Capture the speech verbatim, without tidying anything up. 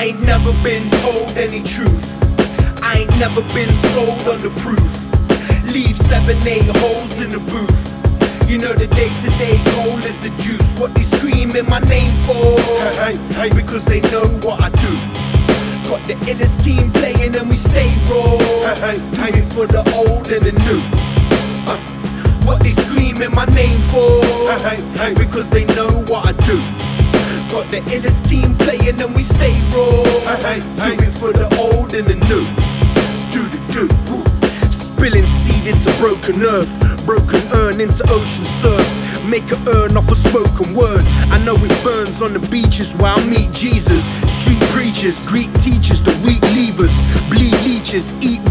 I ain't never been told any truth. I ain't never been sold on the proof. Leave seven, eight holes in the booth. You know the day-to-day goal is the juice. What they screaming my name for? Hey, hey, hey. Because they know what I do. Got the illest team playing and we stay raw. Hey, hey, hey. Do it for the old and the new. uh, What they screaming my name for? Hey, hey, hey. Because they know what I do. Got the illest team playing and we stay raw. Hey, hey, hey. Do it for the old and the new. Do the do. Woo. Spilling seed into broken earth, broken urn into ocean surf. Make a urn off a spoken word. I know it burns on the beaches where I meet Jesus. Street preachers, Greek teachers, the weak leavers, bleed leeches, eat